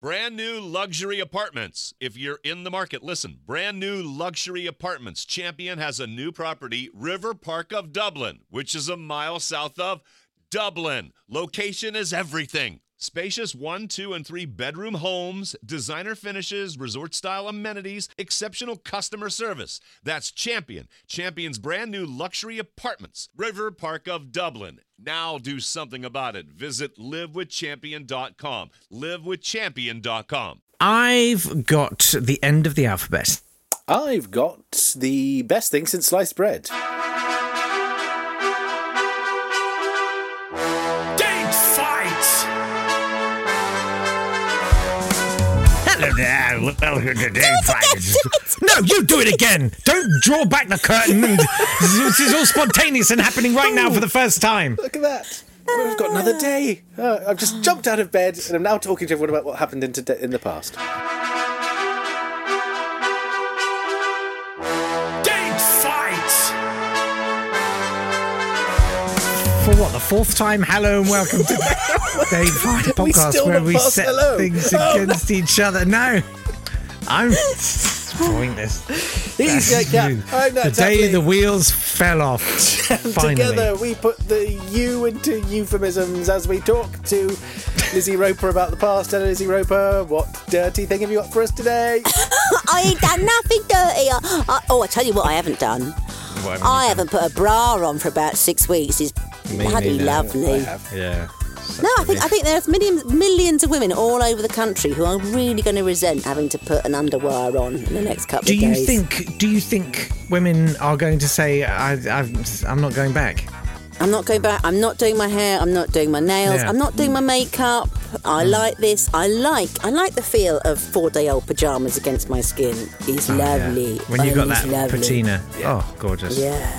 Brand new luxury apartments. If you're in the market, listen. Brand new luxury apartments. Champion has a new property, River Park of Dublin, which is a mile south of Dublin. Location is everything. Spacious 1, 2, and 3 bedroom homes, designer finishes, resort-style amenities, exceptional customer service. That's Champion. Champion's brand new luxury apartments, River Park of Dublin. Now do something about it. Visit livewithchampion.com. Livewithchampion.com. I've got the end of the alphabet. I've got the best thing since sliced bread. Hello there, welcome to Dave Fights. No, you do it again. Don't draw back the curtain. This is all spontaneous and happening right now for the first time. Look at that. We've got another day. I've just jumped out of bed and I'm now talking to everyone about what happened in the past. For what, the fourth time? Hello and welcome to Dave Fight podcast where we set things against each other. No, I'm pointless. The day the wheels fell off. Finally. Together we put the U into euphemisms as we talk to Lizzie Roper about the past. Hello, Lizzie Roper. What dirty thing have you got for us today? I ain't done nothing dirty. I tell you what I haven't done. I haven't put a bra on for about 6 weeks. It's bloody lovely. Yeah. No, I think there's millions of women all over the country who are really going to resent having to put an underwire on in the next couple of days. Do you think women are going to say, I'm not going back? I'm not going back. I'm not doing my hair. I'm not doing my nails. Yeah. I'm not doing my makeup. I like this. I like the feel of 4-day-old pyjamas against my skin. It's lovely. Yeah. When you got that lovely. patina. Yeah. Oh, gorgeous. Yeah.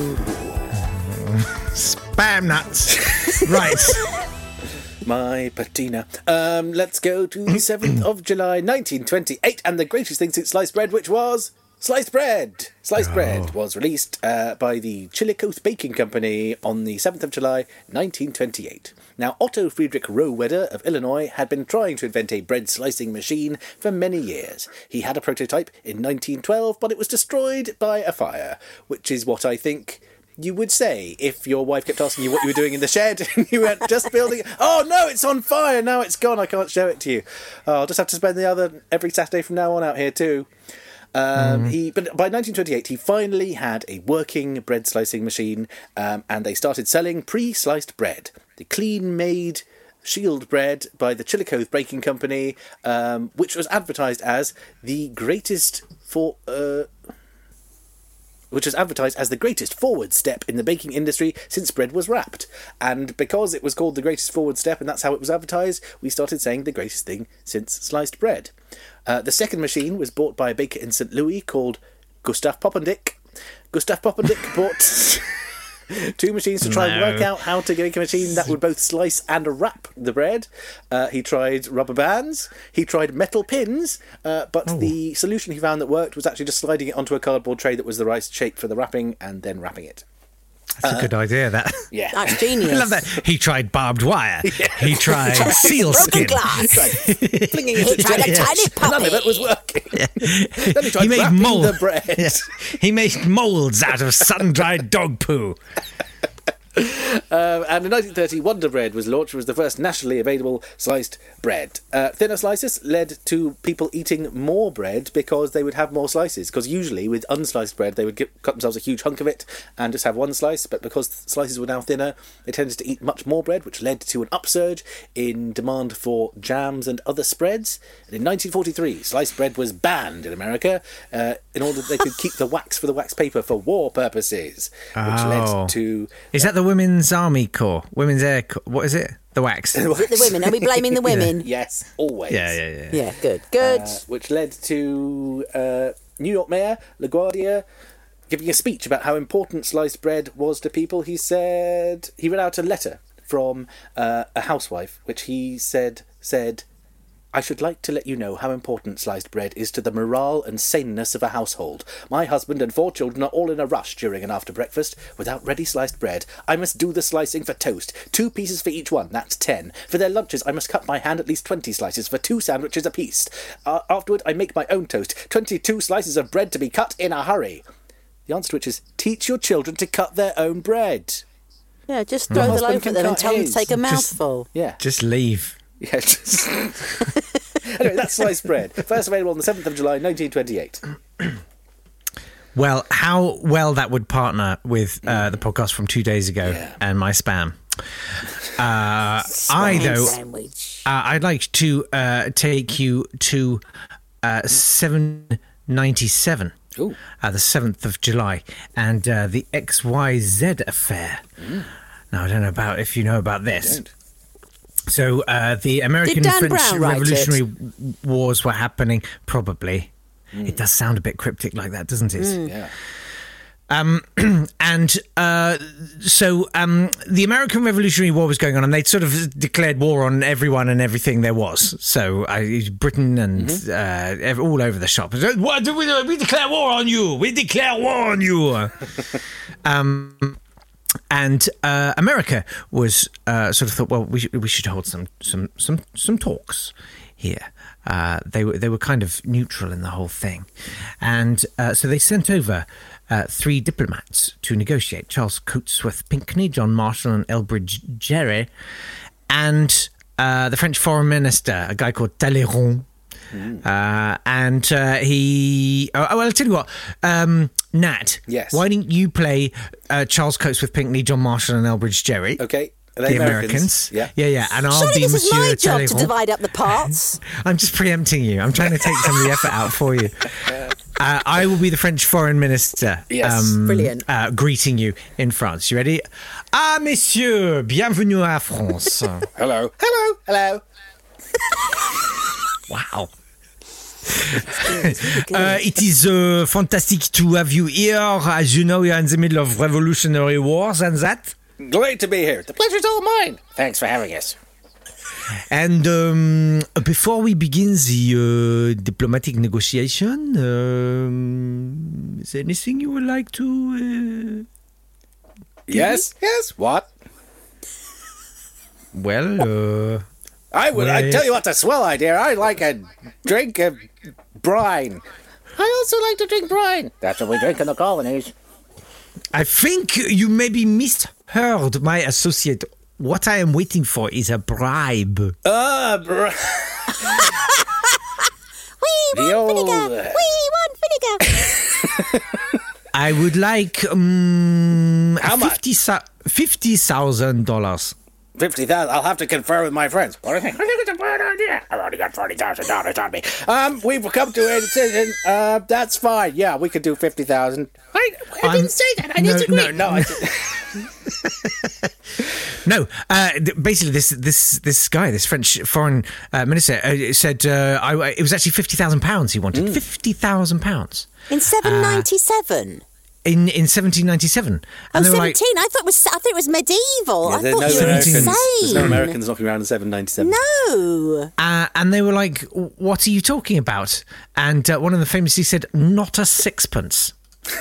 Spam nuts. Right. My patina. Let's go to the 7th of July, 1928, and the greatest thing since sliced bread, which was sliced bread. Sliced bread was released by the Chillicothe Baking Company on the 7th of July, 1928. Now, Otto Friedrich Rohwedder of Illinois had been trying to invent a bread slicing machine for many years. He had a prototype in 1912, but it was destroyed by a fire, which is what I think you would say if your wife kept asking you what you were doing in the shed and you weren't just building it. Oh no, it's on fire, now it's gone, I can't show it to you. Oh, I'll just have to spend the other every Saturday from now on out here too. But by 1928 he finally had a working bread slicing machine, and they started selling pre-sliced bread. The clean-made Shield bread by the Chillicothe Baking Company, which was advertised as the greatest forward step in the baking industry since bread was wrapped. And because it was called the greatest forward step, and that's how it was advertised, we started saying the greatest thing since sliced bread. The second machine was bought by a baker in St. Louis called Gustav Poppendick. Gustav Poppendick bought 2 machines to try and work out how to make a machine that would both slice and wrap the bread. He tried rubber bands, he tried metal pins, but the solution he found that worked was actually just sliding it onto a cardboard tray that was the right shape for the wrapping and then wrapping it. That's a good idea, that. Yeah. That's genius. I love that. He tried barbed wire. Yeah. He tried sealskin. Broken glass. Flinging it He at tried a the tiny edge. puppy. None of it was working. Yeah. Then he tried wrapping the bread. Yeah. He made moulds out of sun-dried dog poo. And in 1930, Wonder Bread was launched. It was the first nationally available sliced bread. Thinner slices led to people eating more bread because they would have more slices. Because usually with unsliced bread, they would cut themselves a huge hunk of it and just have one slice. But because slices were now thinner, they tended to eat much more bread, which led to an upsurge in demand for jams and other spreads. And in 1943, sliced bread was banned in America in order that they could keep the wax for the wax paper for war purposes, which led to... Is that the Women's Army Corps? Women's Air Corps? What is it? The wax. Is it the women? Are we blaming the women? Yes, always. Yeah. Yeah, good. Which led to New York Mayor LaGuardia giving a speech about how important sliced bread was to people. He said he read out a letter from a housewife, which he said, I should like to let you know how important sliced bread is to the morale and saneness of a household. My husband and 4 children are all in a rush during and after breakfast. Without ready sliced bread, I must do the slicing for toast. 2 pieces for each one, that's 10. For their lunches, I must cut by hand at least 20 slices for 2 sandwiches apiece. Afterward, I make my own toast. 22 slices of bread to be cut in a hurry. The answer to which is, teach your children to cut their own bread. Yeah, just throw the loaf at them and tell them to take a mouthful. Just leave. Yeah, just... Anyway, that's sliced bread. First available on the 7th of July, 1928. Well, how well that would partner with the podcast from 2 days ago and my spam. I'd like to take you to 797. The 7th of July, and the XYZ affair. Now, I don't know if you know about this. So, the American French Revolutionary Wars were happening, probably. It does sound a bit cryptic like that, doesn't it? Yeah. So the American Revolutionary War was going on, and they'd sort of declared war on everyone and everything there was. So Britain and all over the shop. What do we do? We declare war on you. We declare war on you. And America was sort of thought, well, we should hold some talks here. They were kind of neutral in the whole thing, and so they sent over 3 diplomats to negotiate: Charles Cotesworth Pinckney, John Marshall, and Elbridge Gerry, and the French Foreign Minister, a guy called Talleyrand. And he... well, I'll tell you what. Nat, why didn't you play Charles Cotesworth Pinckney, John Marshall, and Elbridge Gerry? Okay. The Americans. Yeah. And I'll Surely be this Monsieur is my job Talleyrand. to divide up the parts. I'm just preempting you. I'm trying to take some of the effort out for you. I will be the French Foreign Minister. Yes. Brilliant. Greeting you in France. You ready? Ah, messieurs, bienvenue à France. Hello. Hello. Hello. Wow. It is fantastic to have you here. As you know, we are in the middle of revolutionary wars and that. Great to be here. The pleasure's all mine. Thanks for having us. And before we begin the diplomatic negotiation, is there anything you would like to... Yes. What? Well, I tell you what's a swell idea. I like a drink of brine. I also like to drink brine. That's what we drink in the colonies. I think you maybe misheard my associate. What I am waiting for is a bribe. We want vinegar. We want vinegar. I would like How much? $50,000. 50,000. I'll have to confer with my friends. What do you think? I think it's a bad idea. I've already got $40,000 on me. We've come to a decision. That's fine. Yeah, we could do 50,000. I didn't say that. I disagree. No, I didn't. No, basically, this guy, this French foreign minister, said it was actually £50,000 he wanted. £50,000 in 797. In 1797. And 17. Like, I thought it was medieval. Yeah, I thought you were insane. There's no Americans knocking around in 797. No. And they were like, "What are you talking about?" And one of them famously said, "Not a sixpence."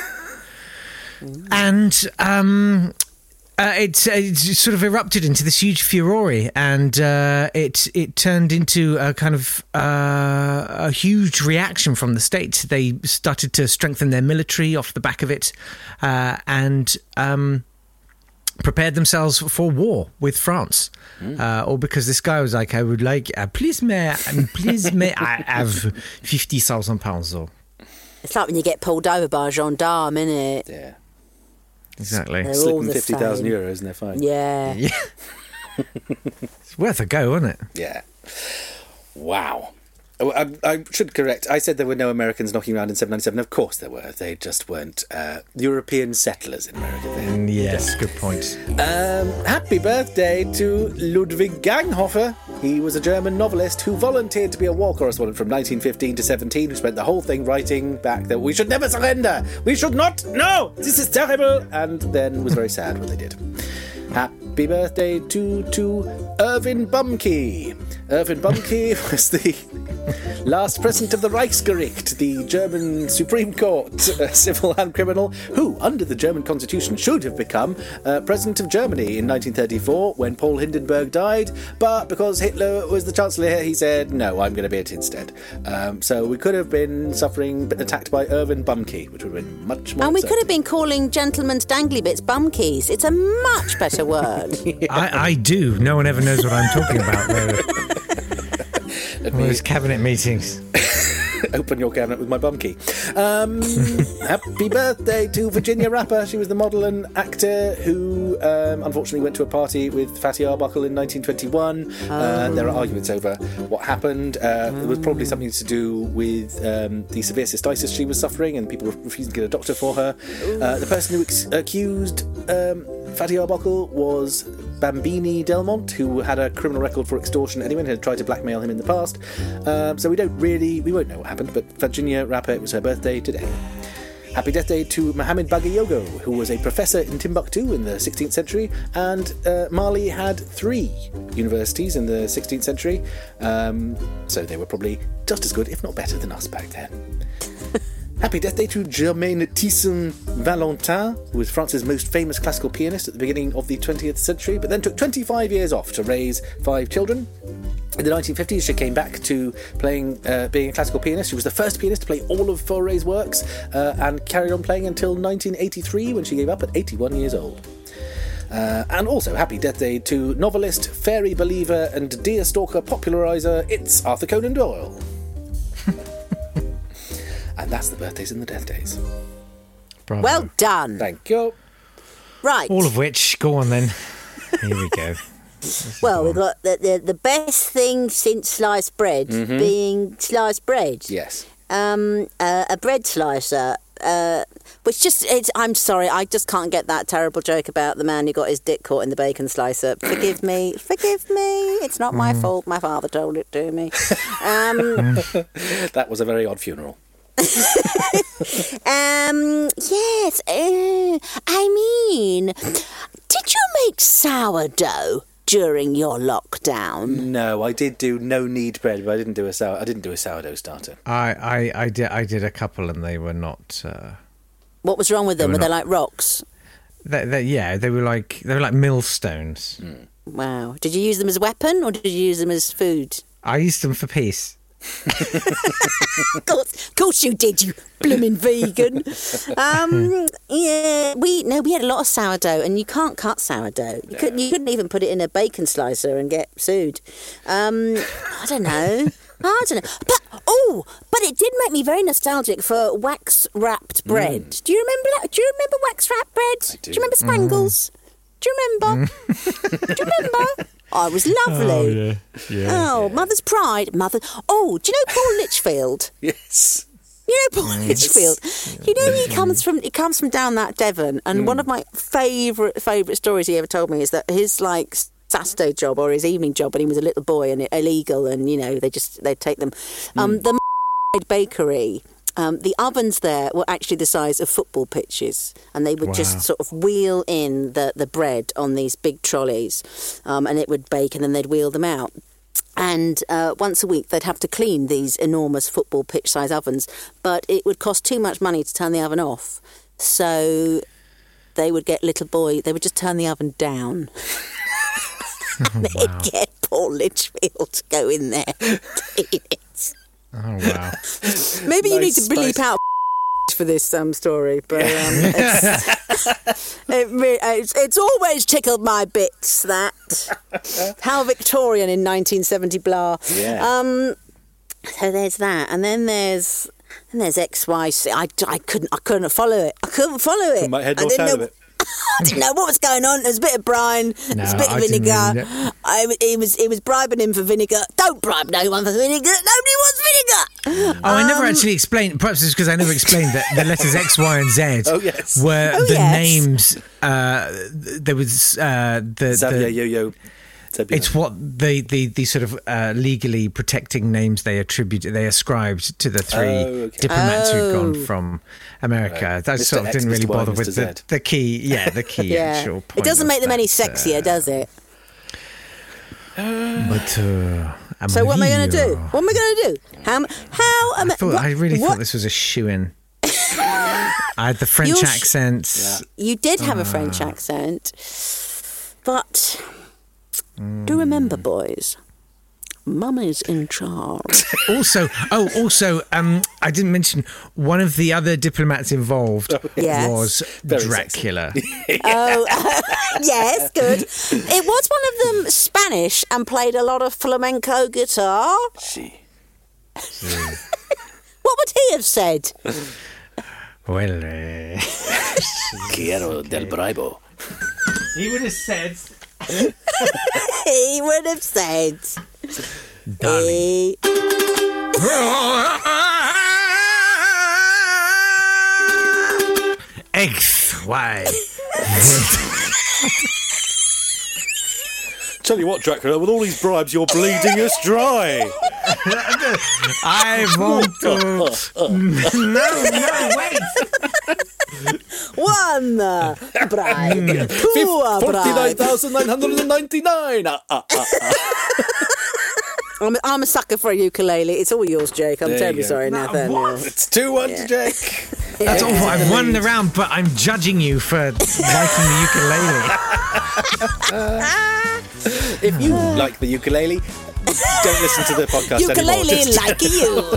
And it sort of erupted into this huge furore, and it turned into a kind of a huge reaction from the state. They started to strengthen their military off the back of it, and prepared themselves for war with France. Or because this guy was like, "I would like, please may I have £50,000 though." It's like when you get pulled over by a gendarme, isn't it? Yeah. Exactly. Slip them 50,000 euros and they're fine. Yeah. It's worth a go, isn't it? Yeah. Wow. I should correct. I said there were no Americans knocking around in 797. Of course there were. They just weren't European settlers in America then. Yes, good point. Happy birthday to Ludwig Ganghofer. He was a German novelist who volunteered to be a war correspondent from 1915 to 17, who spent the whole thing writing back that we should never surrender. We should not. No, this is terrible. And then was very sad when they did. Happy happy birthday to Irvin Bumke. Irvin Bumke was the last president of the Reichsgericht, the German Supreme Court, civil and criminal, who, under the German constitution, should have become president of Germany in 1934 when Paul Hindenburg died, but because Hitler was the chancellor, he said, no, I'm going to be it instead. So we could have been attacked by Irvin Bumke, which would have been much more And we uncertain. could have been calling gentlemen's dangly bits bumkeys. It's a much better word. I do. No one ever knows what I'm talking about. Those cabinet meetings. Open your cabinet with my bum key. Happy birthday to Virginia Rapper. She was the model and actor who unfortunately went to a party with Fatty Arbuckle in 1921. There are arguments over what happened. It was probably something to do with the severe cystitis she was suffering and people refusing to get a doctor for her. The person who accused Fatty Arbuckle was Bambini Delmont, who had a criminal record for extortion anyway and had tried to blackmail him in the past. So we won't know what happened, but Virginia Rapper, it was her birthday today. Happy death day to Mohammed Bagayogo, who was a professor in Timbuktu in the 16th century, and Mali had 3 universities in the 16th century, so they were probably just as good, if not better, than us back then. Happy death day to Germaine Thyssen-Valentin, who was France's most famous classical pianist at the beginning of the 20th century, but then took 25 years off to raise 5 children. In the 1950s, she came back to being a classical pianist. She was the first pianist to play all of Fauré's works and carried on playing until 1983, when she gave up at 81 years old. And also, happy death day to novelist, fairy believer and deerstalker populariser, it's Arthur Conan Doyle. And that's the birthdays and the death days. Bravo. Well done. Thank you. Right. All of which, go on then. Here we go. Well, we've got the best thing since sliced bread being sliced bread. Yes. A bread slicer, I'm sorry, I just can't get that terrible joke about the man who got his dick caught in the bacon slicer. Forgive me. It's not my fault. My father told it to me. That was a very odd funeral. Yes. I mean, did you make sourdough during your lockdown? No, I did do no knead bread, but I didn't do a sourdough starter. I did a couple, and they were not. What was wrong with them? Were they like rocks? They were like millstones. Wow. Did you use them as a weapon or did you use them as food? I used them for peace. Of course you did, you blooming vegan. We had a lot of sourdough, and you can't cut sourdough. You couldn't even put it in a bacon slicer and get sued. I don't know. But it did make me very nostalgic for wax wrapped bread. Do you remember that? Do you remember wax wrapped bread? Do you remember Spangles? Do you remember? Do you remember? Oh, it was lovely. Yeah. Mother's pride. Do you know Paul Litchfield? Yes. You know Paul Litchfield. You know he comes from down that Devon, and one of my favourite stories he ever told me is that his Saturday job or his evening job when he was a little boy and illegal, and they'd take them. The bakery. The ovens there were actually the size of football pitches, and they would just sort of wheel in the bread on these big trolleys, and it would bake, and then they'd wheel them out. And once a week they'd have to clean these enormous football pitch size ovens, but it would cost too much money to turn the oven off, so they would just turn the oven down. And they'd get Paul Litchfield to go in there and clean it. Oh, wow. Maybe you need to bleep out for this story, but it's always tickled my bits, that. How Victorian in 1970 blah. Yeah. So there's that, and then there's XYZ. I couldn't follow it. My head more tail of it. I didn't know what was going on. There was a bit of brine, there was a bit of vinegar. He was bribing him for vinegar. Don't bribe no one for vinegar. Nobody wants vinegar. I never actually explained. Perhaps it's because I never explained that the letters X, Y, and Z were names. There was Xavier Yo-Yo. It's what the sort of legally protecting names they ascribed to the three diplomats who'd gone from America. Right. That sort of didn't really bother with the key. The key actual point. It doesn't make them any sexier, does it? So what am I going to do? What am I going to do? I really thought this was a shoo-in. I had the French accent. You did have a French accent, but do remember, boys, Mummy's in charge. Also, I didn't mention one of the other diplomats involved was Dracula. Yes, good. It was one of them Spanish and played a lot of flamenco guitar. What would he have said? Well, Quiero del braibo. He would have said. He would have said, darling. X, Y. Tell you what, Dracula, with all these bribes, you're bleeding us dry. I want to. No, wait. One bribe. 49,999. I'm a sucker for a ukulele. It's all yours, Jake. I'm terribly sorry, Nathaniel. It's 2-1 to Jake. That's awful. I've won the round, but I'm judging you for liking the ukulele. If you like the ukulele, don't listen to the podcast ukulele anymore. like you.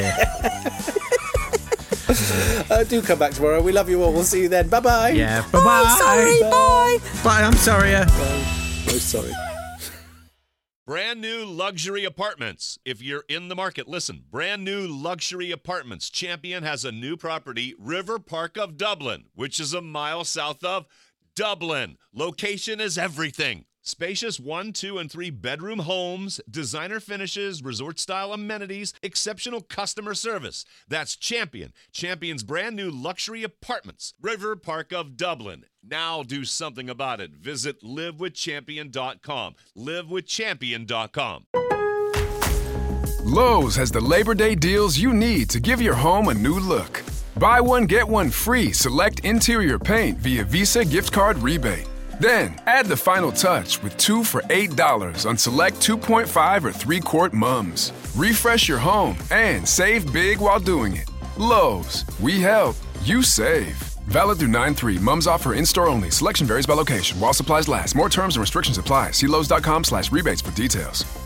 Yeah. Do come back tomorrow. We love you all. We'll see you then. Bye-bye. Yeah, bye-bye. Oh, sorry, bye. Bye, I'm sorry. No, sorry. Brand new luxury apartments. If you're in the market, listen. Brand new luxury apartments. Champion has a new property, River Park of Dublin, which is a mile south of Dublin. Location is everything. Spacious 1, 2, and 3 bedroom homes, designer finishes, resort-style amenities, exceptional customer service. That's Champion. Champion's brand new luxury apartments, River Park of Dublin. Now do something about it. Visit livewithchampion.com. livewithchampion.com. Lowe's has the Labor Day deals you need to give your home a new look. Buy one, get one free select interior paint via Visa gift card rebate. Then, add the final touch with 2 for $8 on select 2.5 or 3-quart mums. Refresh your home and save big while doing it. Lowe's, we help, you save. Valid through 9/3. Mums offer in-store only. Selection varies by location. While supplies last. More terms and restrictions apply. See Lowe's.com/rebates for details.